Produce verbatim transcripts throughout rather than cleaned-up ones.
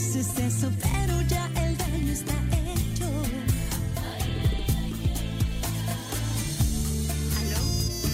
dices eso, pero ya el daño está hecho. ¿Aló?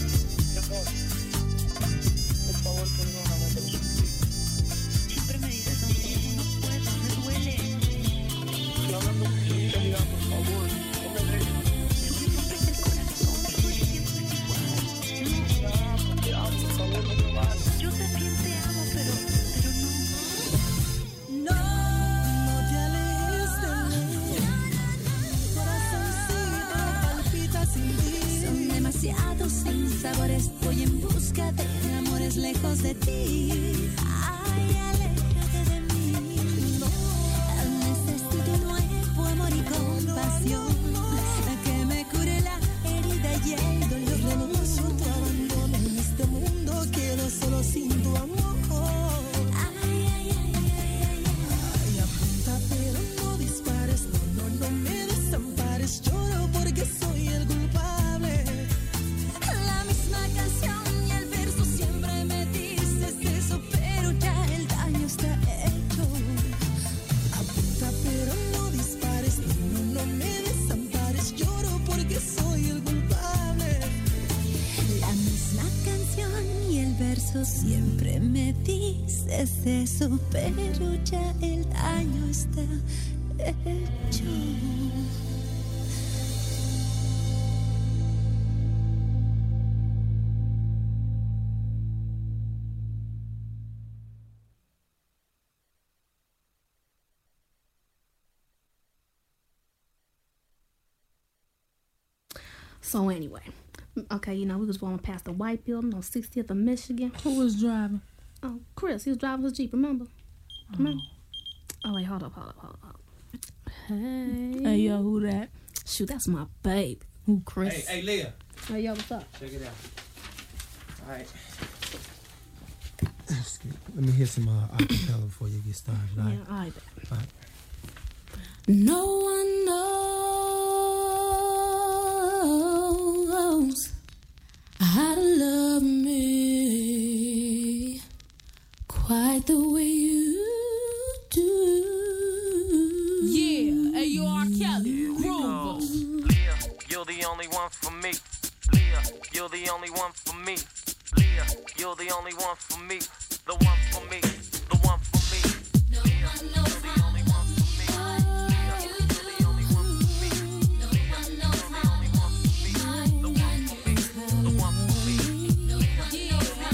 Por favor, perdóname, te lo suplico. Siempre me dices lo mismo, no puedo, me duele. Estoy hablando con sinceridad, por favor. No me dejes. Se me rompe el corazón, todo el tiempo es igual. Te amo, te amo, por favor, no me vayas. Yo también te amo, pero, pero no. No, no te alejes de mí. Mi corazoncito palpita sin ti. Son demasiados sinsabores. Voy en busca de amores lejos de ti. Ay, aléjate de mí. No, necesito un nuevo amor y compasión que me cure la herida y el dolor. Renuncio tu abandono en este mundo. Quedo solo sin tu amor. Ay, ay, ay, ay, ay, ay. Apunta pero no dispares. No, no, no me desampares. Lloro porque soy el culpable. La misma canción y el verso siempre me dices eso, pero ya el daño está hecho. Apunta pero no dispares. No, no, no me desampares. Lloro porque soy el culpable. La misma canción y el verso siempre me dices eso, pero ya el daño está hecho. So anyway, okay, you know, we was going past the white building on sixtieth of Michigan. Who was driving? Oh, Chris, he was driving his Jeep, remember? Remember? Oh, wait, hold up, hold up, hold up, hold up. Hey. Hey, yo, who that? Shoot, that's my baby. Who, Chris? Hey, hey, Leah. Hey, yo, what's up? Check it out. All right. Let me hear some uh, acapella before you get started. All right? Yeah, all right. All right. No one knows how to love me quite the way you do. Yeah, hey, you R. Kelly, Groove. Leah, you're the only one for me. Leah, you're the only one for me. Leah, you're the only one for me. The one for me. The one for me. No Leah, one you're knows the how only one for me. Leah, you're the only one for me. No one knows You're the only one for me. The one for me. The one for me. No one knows how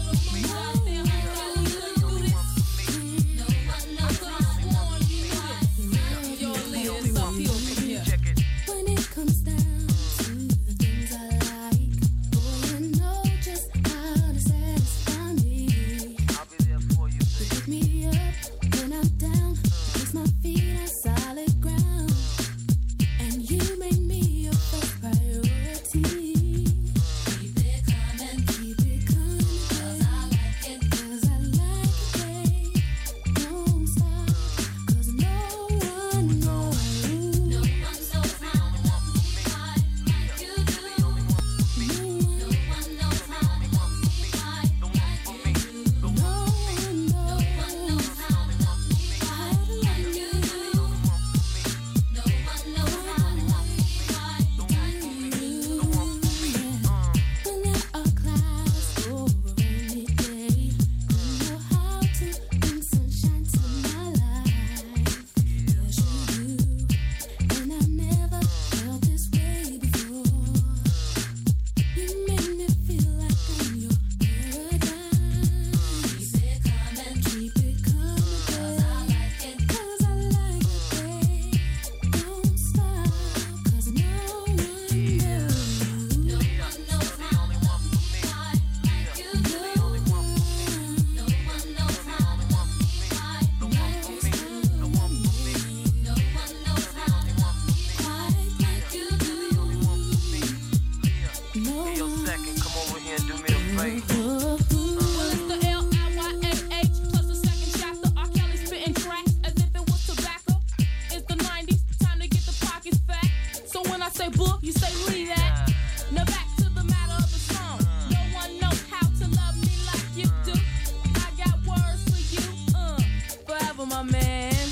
Check it. when it comes down to the things I like. Boy, you know just how to satisfy me. I'll be there for you, baby. Pick me up when I'm down. Place my feet on solid ground. And you make me your first priority. Keep it coming, keep it coming. Cause I like it, cause I like it, babe. Don't stop, cause no one knows. No one knows how to love me quite like you do. No one knows how to love me quite The one for me. The no one one knows how to love me quite like you do. No one knows how to love me quite like you do. When there are clouds over a rainy day, you know how to bring sunshine to my life. Yes, you do. And I've never felt this way before. You make me feel like I'm your paradise. Keep it coming, keep it coming, cause I like it, cause I like it, babe. Don't stop, cause no one knows. No one knows how to love me quite like you do. No one knows how to love me quite like you do. No one knows how to love me quite like you do. No Hey, yo, one. second, come over here and do me a favor. Well, it's the L I Y A H plus the second chapter. R. Kelly spitting tracks as if it was tobacco. It's the nineties, time to get the pockets fat. So when I say book, you say leave that. Now back to the matter of the song. No one knows how to love me like you do. I got words for you, uh, forever, my man.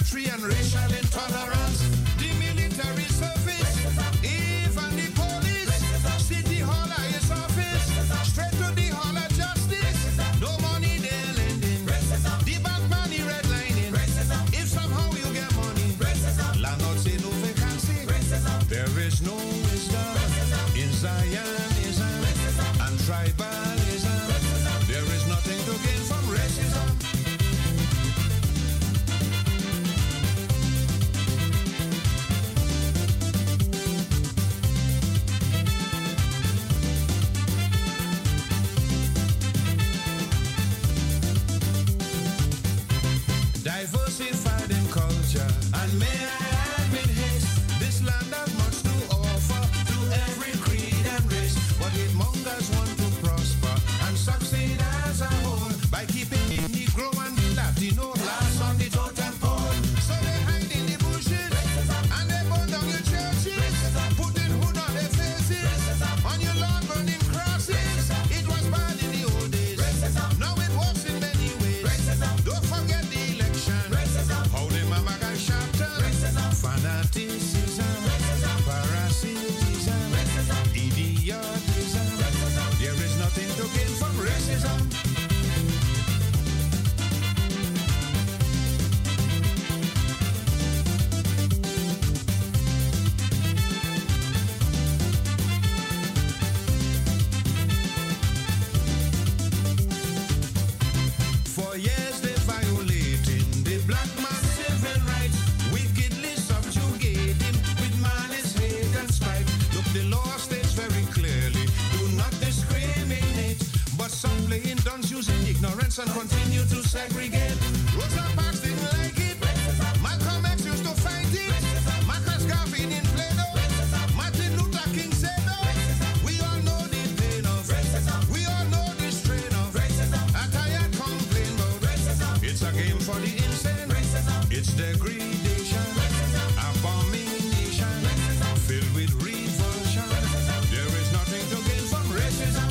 bigotry and racial intolerance. The military service, even the police. City hall or his office, straight to the hall of justice. No money they're lending. The back money redlining. If somehow you get money, landlord say no vacancy. There is no wisdom in Zionism and tribalism. There is nothing to gain from racism. Diversified in culture, and may I add with haste, this land has much to offer to every creed and race. But it mongers want to prosper and succeed as a whole by keeping the Negro and the Latino last on the totem pole. So they hide in the bushes and they burn down your churches, putting hood on their faces, on your lawn burning crosses. It was bad in the old days, now it works in many ways. Don't forget the how the mama got shot up. Fanaticism, parasitism, idiotism. There is nothing to gain from racism. For years they violating the black man's civil rights, wickedly subjugating with malice, hate and spite. Look, the law states very clearly, do not discriminate. But some playing dons using ignorance and continue to segregate. Rosa Parks didn't like it. Malcolm X used to fight it. Marcus Garvey didn't play no. Martin Luther King said no. We all know the pain of racism. We all know the strain of racism. I tired complain about racism. It's a game for the insane. Racism. It's degradation. Racism. Abomination. Racism. Filled with revulsion. Racism. There is nothing to gain from racism.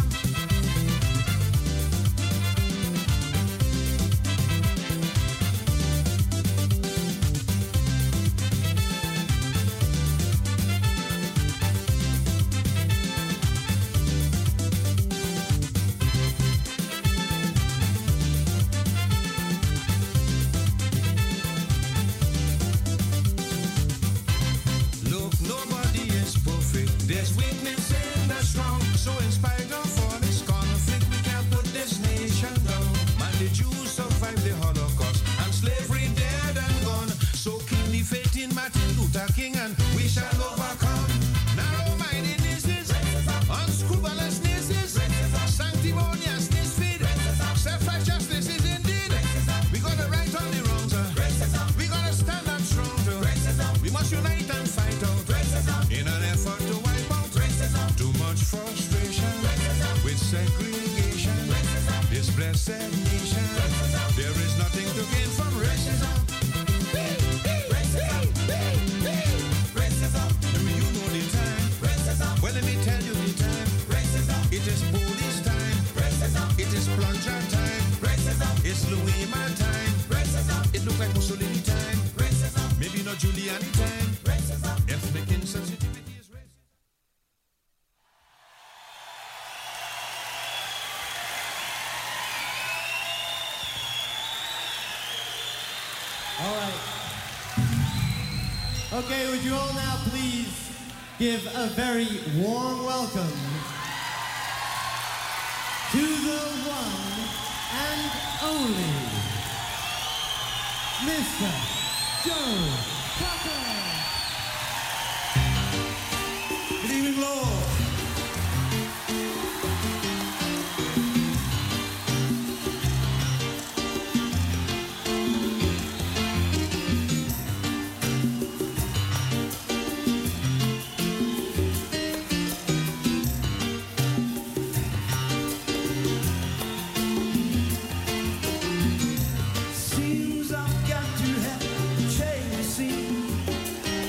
Look, nobody is perfect. There's weakness in the strong. So in spite of all this conflict, we can't put this nation down. Man, the Jews survived the Holocaust and slavery dead and gone. So keep the faith in Martin Luther King and we shall overcome. Narrow-mindedness is unscrupulousness is sanctimonious misfit. Self-righteousness is indeed. We gotta right on the wrongs. uh. We gotta stand up strong. uh. We must unite and fight out in an effort to wipe out too much frustration with segregation. This blessed nation, there is nothing to gain from racism. Do you know the time? Well, let me tell you the time. It is police time. It is plunger time. It's Louis Man time. It look like Mussolini time. Maybe not Giuliani time. Ethnic insensitivity is racism. All right. Okay, would you all now please give a very warm welcome to the one and only Mister Joe Cocker. Good evening, Lord. Seems I've got to have a change of scene.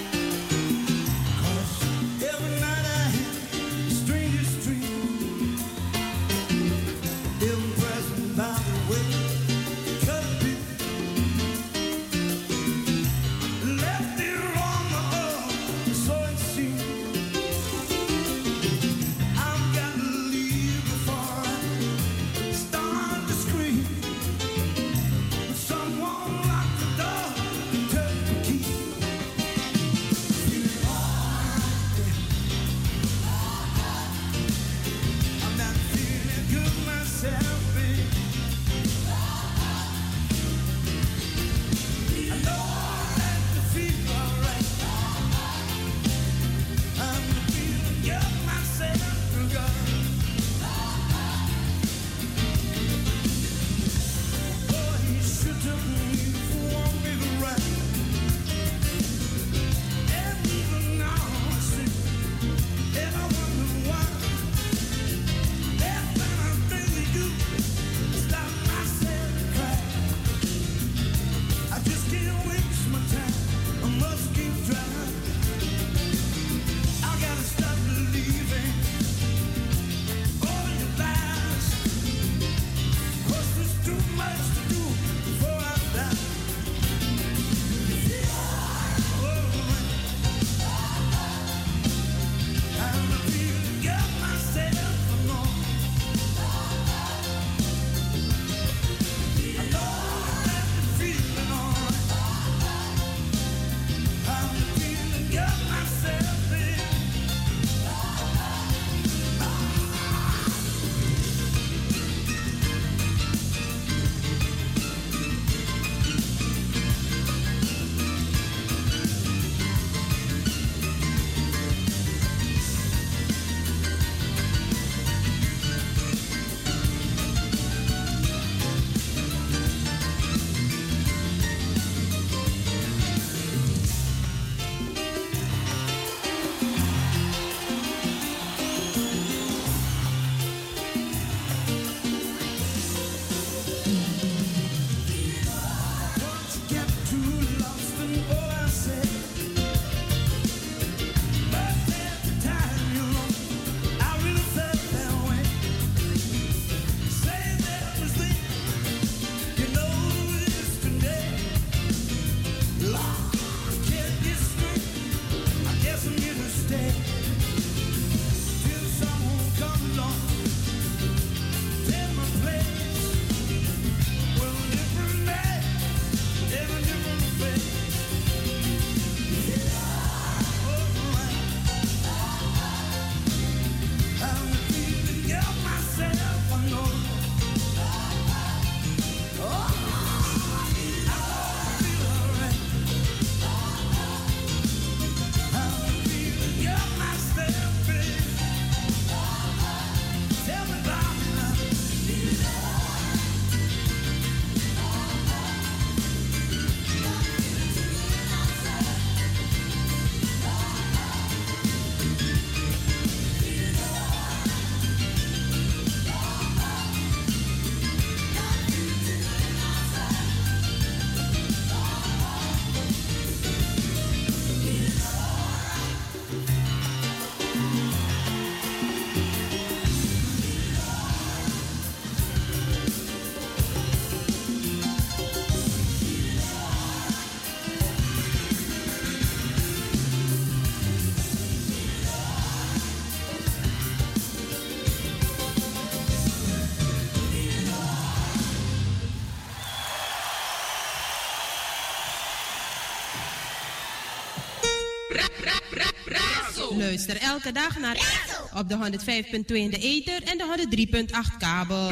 Luister elke dag naar op de honderd vijf punt twee in de ether en de honderd drie punt acht kabel.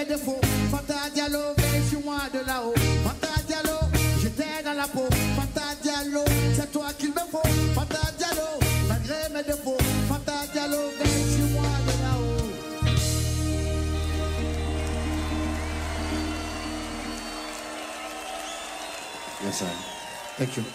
de faux. Fata Diallo, suis-moi de là-haut. Fata Diallo, j'étais dans la peau. Fata Diallo, c'est toi qu'il me faut. Fata Diallo, malgré mes défauts. Fata Diallo, suis-moi de là-haut. Yes, sir. Thank you.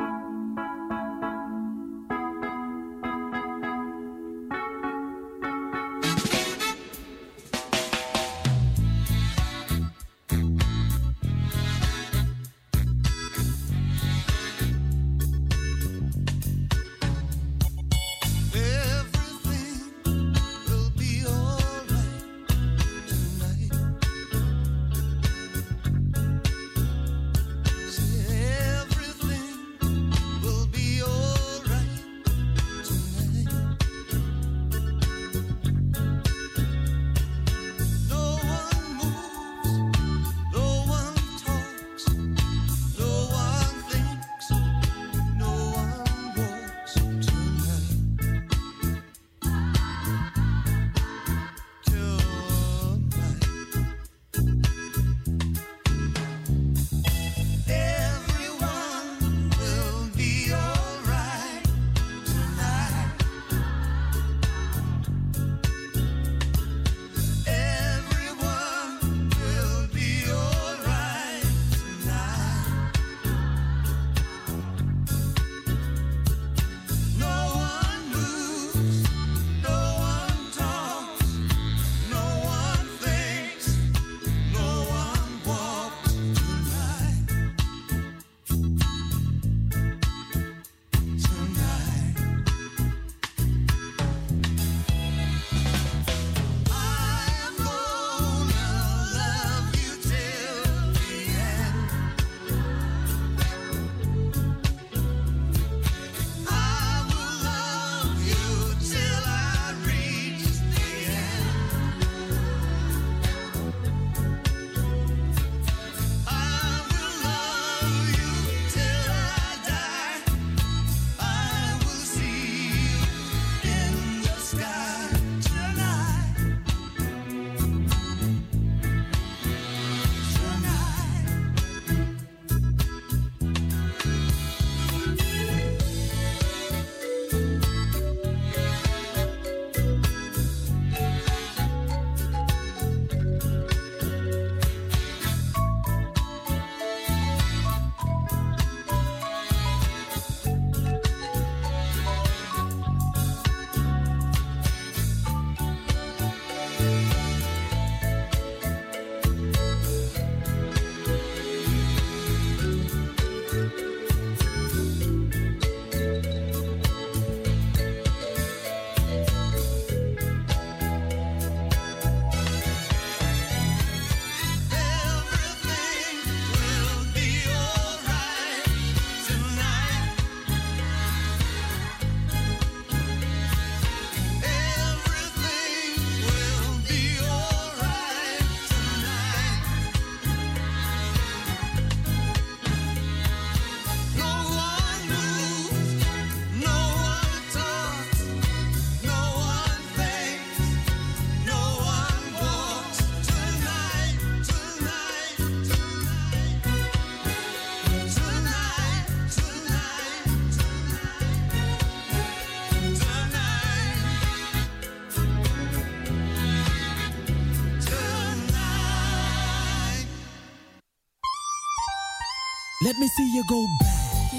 Let me see you go back.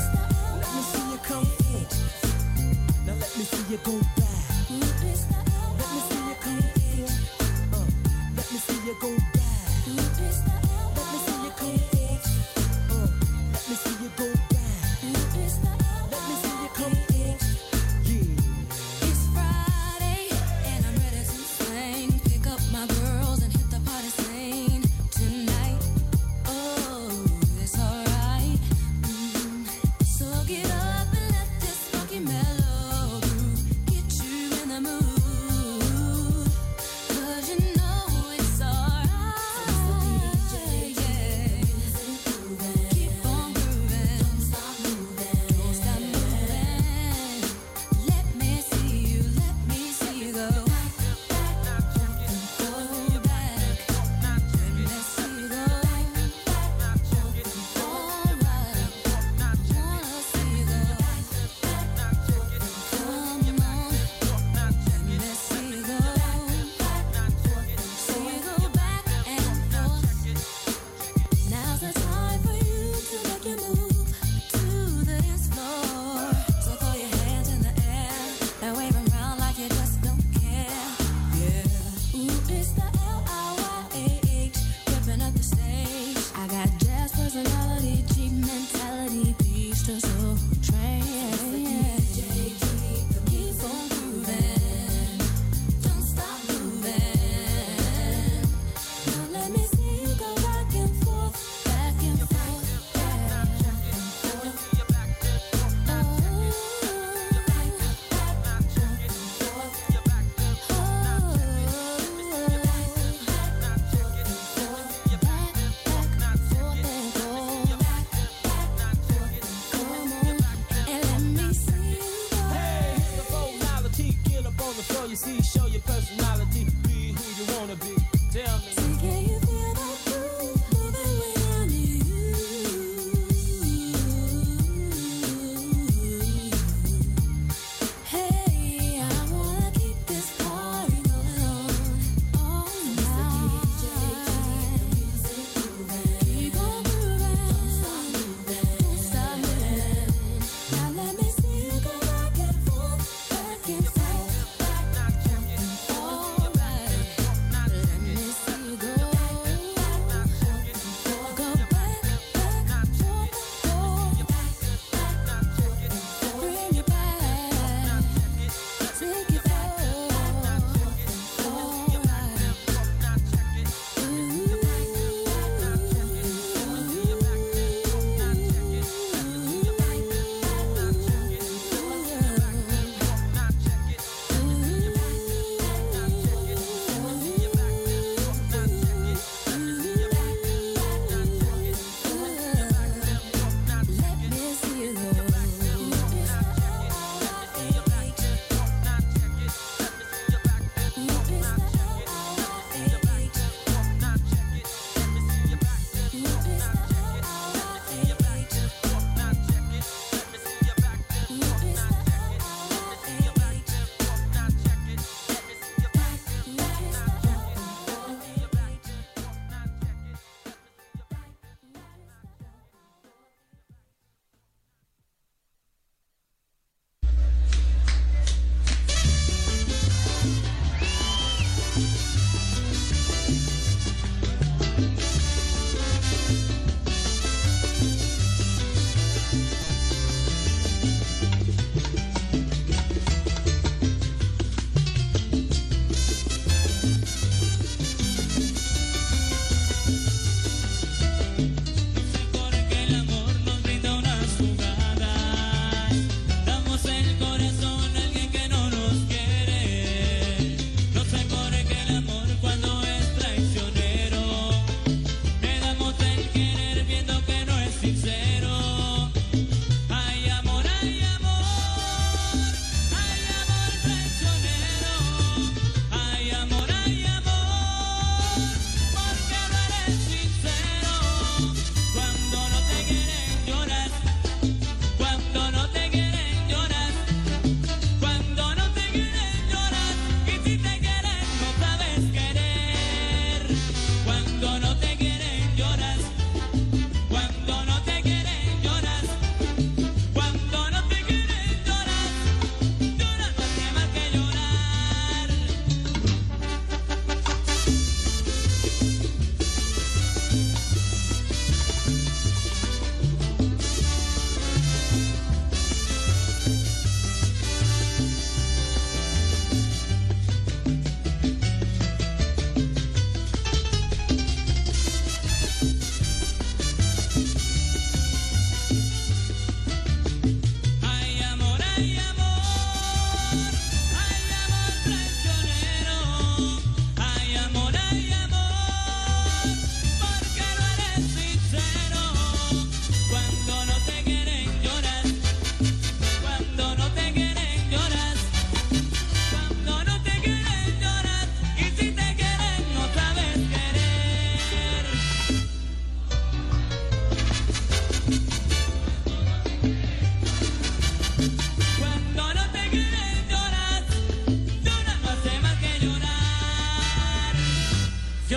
Let me see you come forward. Now let me see you go back. Let me see you come forward. Uh, let me see you go back. Let me see you come forward. Uh, let me see you go back. Let me see you come forward. Yeah. It's Friday and I'm ready to sing. Pick up my girls and hit the party scene tonight. Oh, it's alright. Mm. So get up and let this funky mellow groove get you in the mood. 'Cause you know it's alright.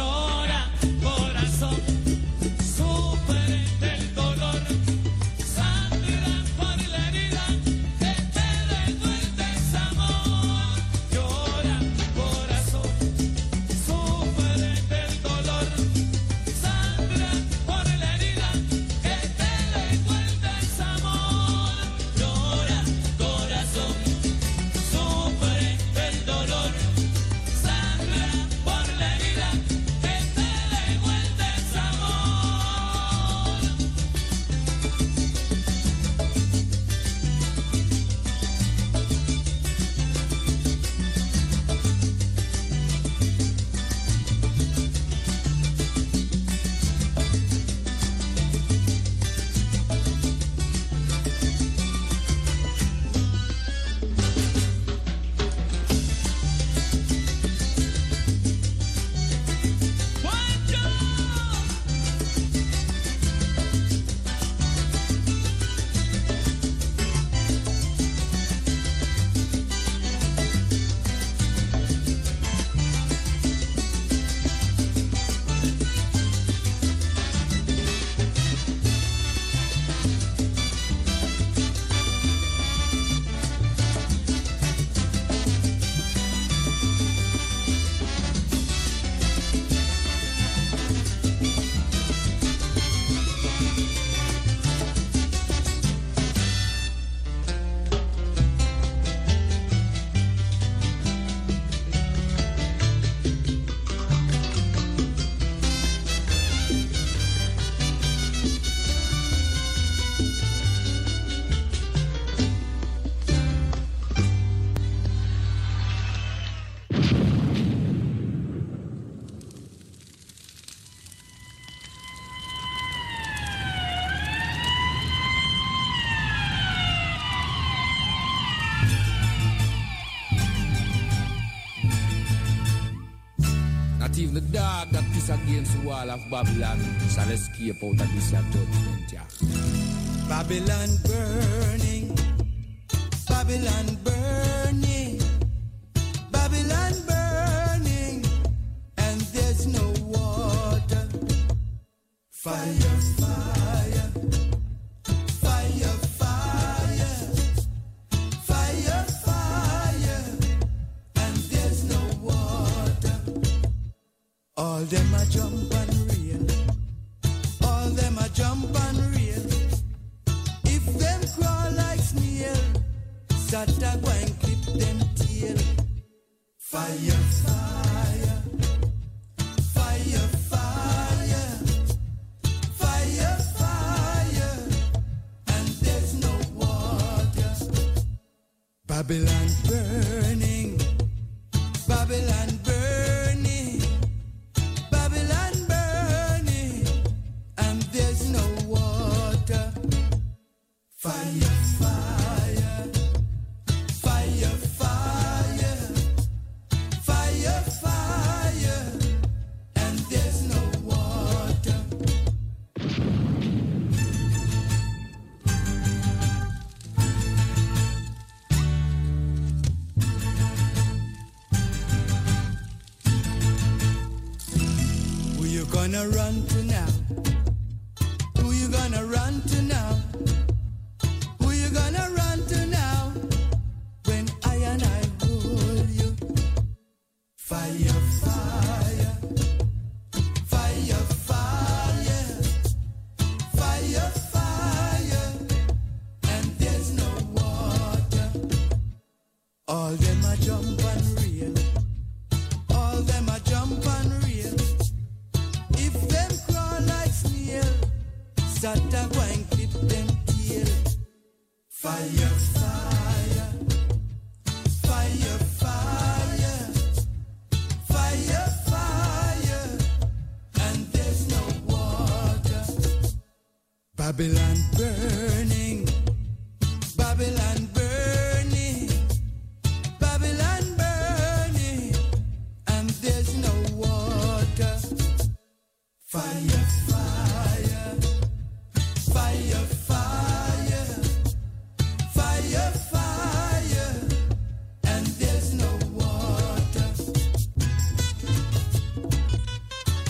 Llora, corazón, sufre del dolor, sangra por la herida que te dejó el desamor. Llora, corazón, sufre del dolor, sangra por la herida que te dejó el desamor. Llora, corazón, sufre del dolor, sangra por la herida que te dejó el desamor. Not even the dog that piss against the wall of Babylon shall escape out of this your judgment, yeah. Babylon burning, Babylon burning, Babylon burning, and there's no water. Fire, fire, fire, fire, fire, fire, and there's no water. All them a jump and reel, all them a jump and reel. If them crawl like snail, Sata go and clip them tail. Fire, fire, fire, fire, fire, fire, and there's no water. Babylon burning, Babylon burning, Babylon burning, and there's no water. Fire, fire, fire, fire, fire, fire, and there's no water. Who you gonna run to now? Who you gonna run to now? Who you gonna run to now? When I and I hold you. Fire, fire, fire, fire, fire, fire, and there's no water. All them a jump and reel, all them a jump and reel. If them crawl like snail, Sata go and clip them tail. Fire, fire, fire, fire, fire, fire, and there's no water. Babylon burning, Babylon burning, Babylon burning, and there's no water. Fire, fire, fire, fire, fire, fire, and there's no water.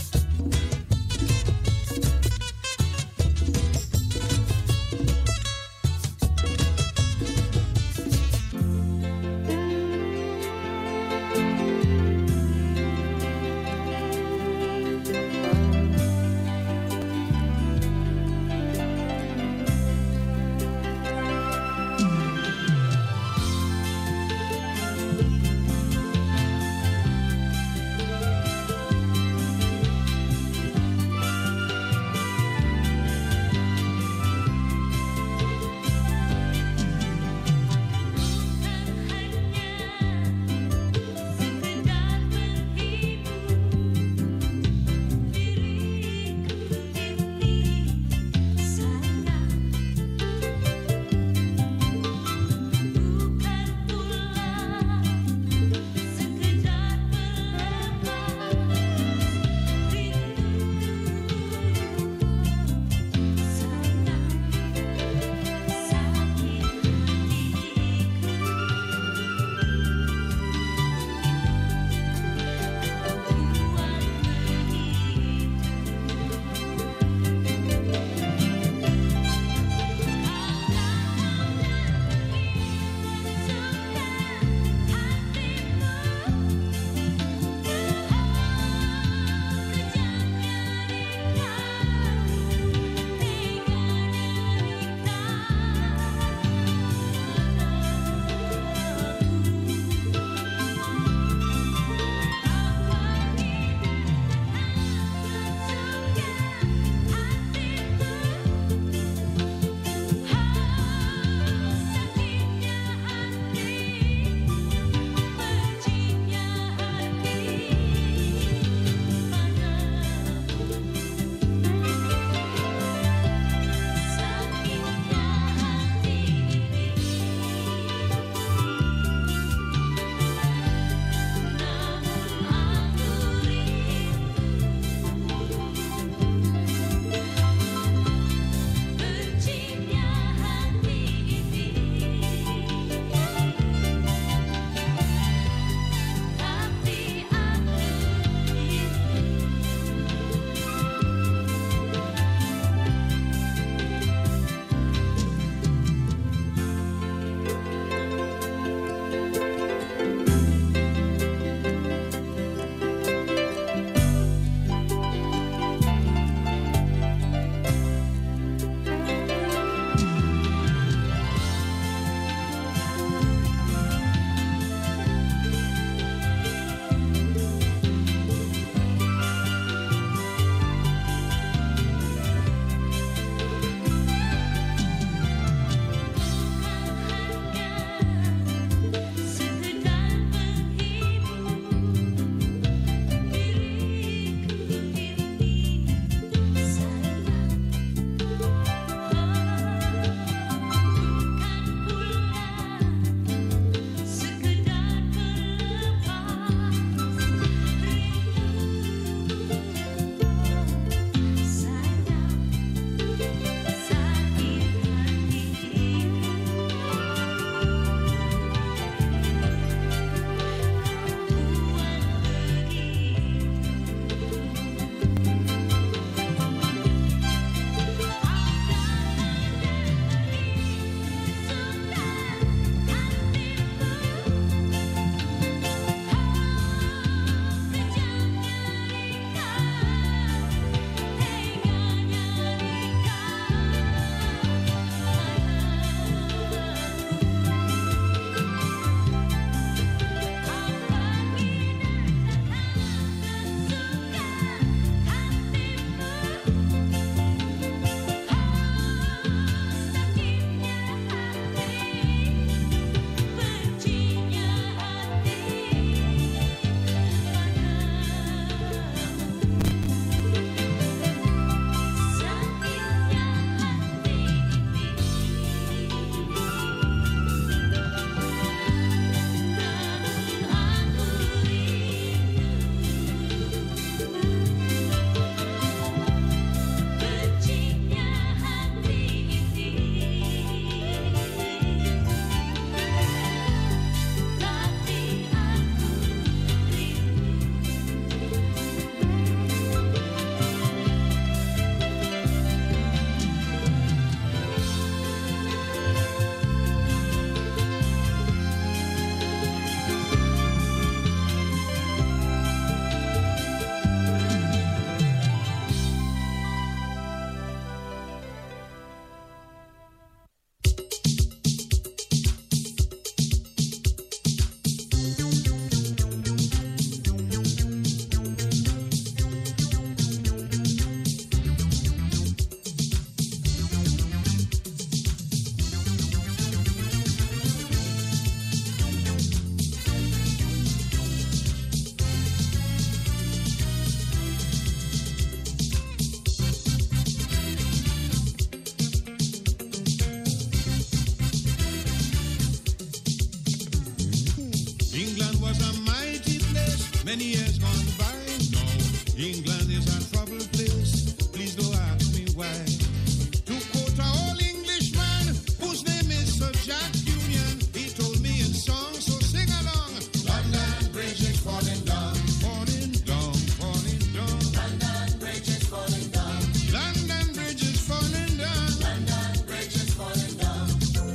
a troubled place. Please don't ask me why. To quote a old Englishman whose name is Sir Jack Union, he told me in song, so sing along. London Bridge is falling down, falling down, falling down. London Bridge is falling down. London Bridge is falling down. London Bridge is falling down.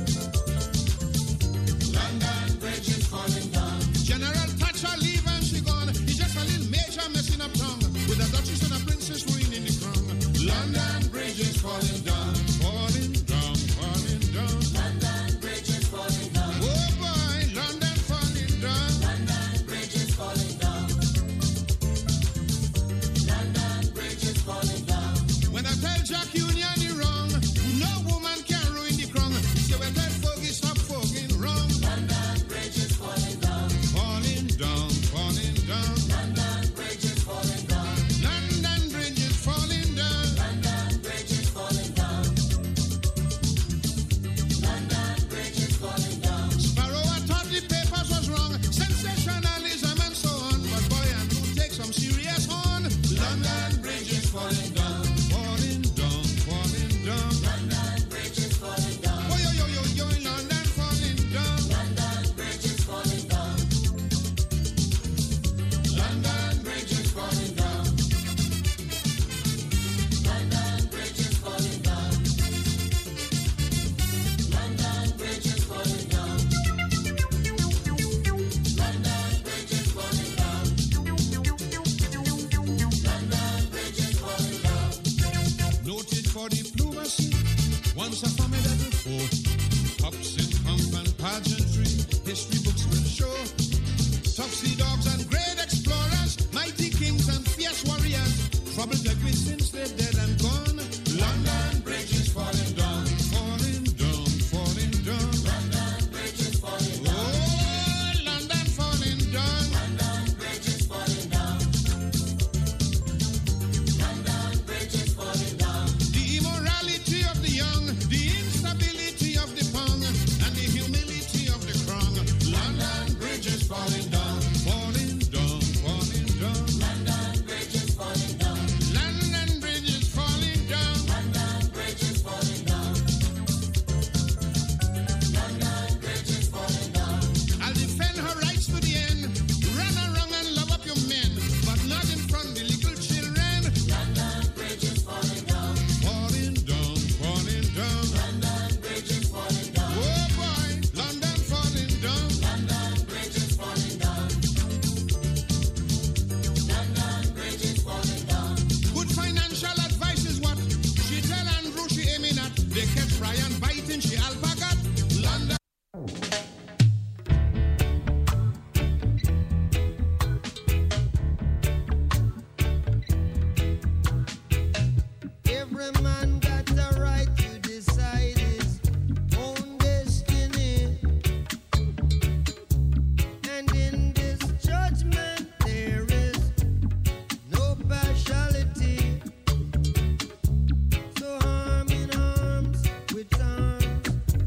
London Bridge is falling down. General Thatcher leave and she gone. He's just a little major messing up tongue with a duchess and a princess ruining the crown. London Bridge is falling down, falling down, falling down. London Bridge is falling down. Oh boy, London falling down. London Bridge is falling down. London Bridge is falling down. When I tell Jack Union you're wrong, no woman can ruin the crown. Say well tell Foggy stop fogging wrong. London Bridge is falling down. Falling down, falling down. London Bridge is falling down. London Bridge is falling down. London Bridge is falling down. London Bridge is falling down. Sparrow, I thought the papers was wrong. Sensationalism and so on. But boy, and do take some serious on. London Bridge is falling down. Falling down, falling down. London Bridge is falling down. Oh, yo, yo, yo, yo, London falling down. London Bridge is falling down. London Bridge is falling down. London Bridge is falling down. London Bridge is falling down. London Bridge is falling down. London Bridge is falling down. Noted for diplomacy, once a formidable fort. Tops in pomp and pageantry, history books will show. Topsy dogs and great explorers, mighty kings and fierce warriors. Troubled equity since they're dead and gone. London Bridge is falling down, falling down, falling down. London Bridge is falling down. Oh, London falling down. London Bridge is falling down. London Bridge is falling down. The immorality of the young, the instability of the pound, and the humility of the crown. London Bridge is falling down, falling down, falling down. London Bridge is falling down. London Bridge is falling down. London Bridge is falling down. London Bridge is falling down. I'll defend her rights to the end. Run around and love up your men, but not in front of the little children. London Bridge is falling down. Falling down, falling down. London Bridge is falling down. Oh boy, London falling down. London Bridge is falling down. London Bridge is falling down. Good financial advice is what she tell Andrew she aiming at. They catch Ryan biting, she alpacat. London. Every man got the right to decide his own destiny. And in this judgment there is no partiality. So arm in arms with arms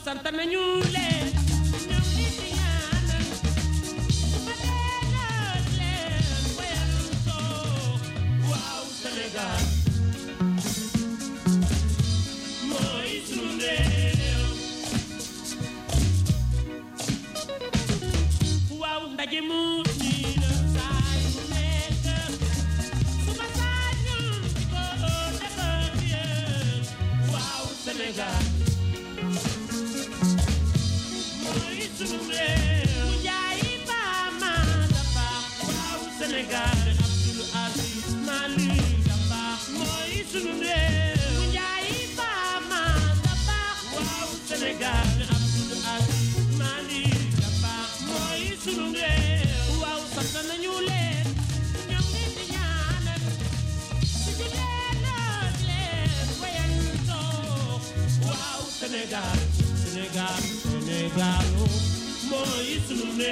Santa Nanyule, Nyamitiana, Madela, Puerto, wow, Senegal, Moisune, wow, Dajemuni, Sai, Meka, Sumasanyu, Pico, Nebabia, wow, Senegal. Senegal, Abdul Aziz Mali, Daba, Moïse Sunde, Munjai Bama, Daba, wow, Senegal, Abdul Aziz Mali, Daba, Moïse Sunde, wow, Santa Nanyule, Nyamni Tinyana, Sijilena, Len, Wayanto, wow, Senegal, Senegal, Senegal, Moïse Sunde.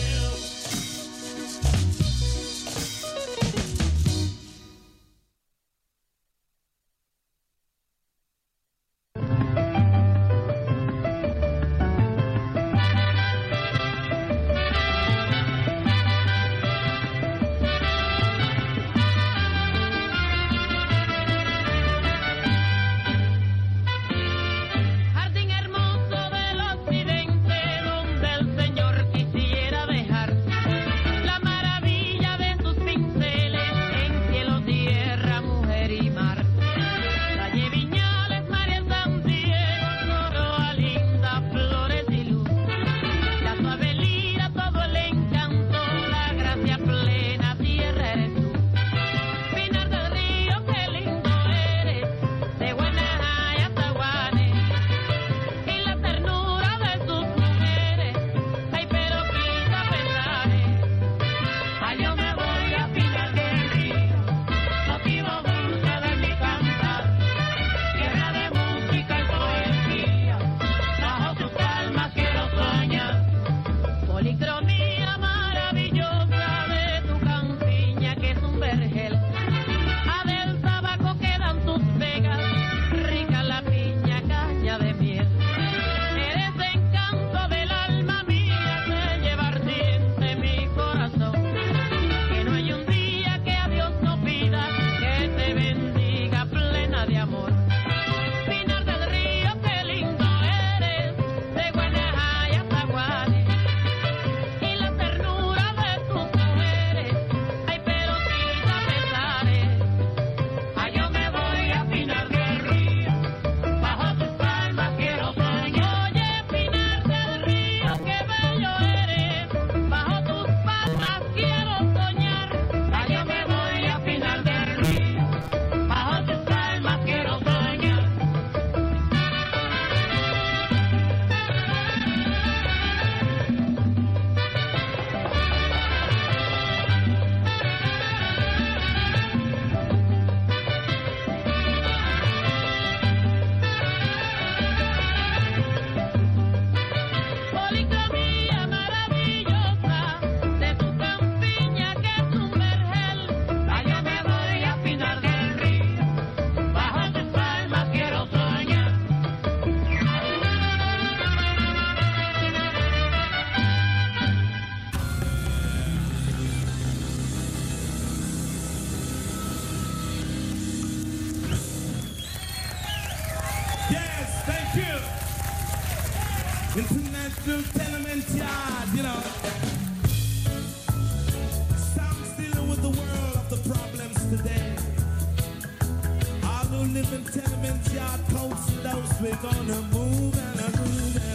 International Tenement Yard, you know. Some dealing with the world of the problems today. All who live in tenement yard, coast to those, we're gonna move and a groove.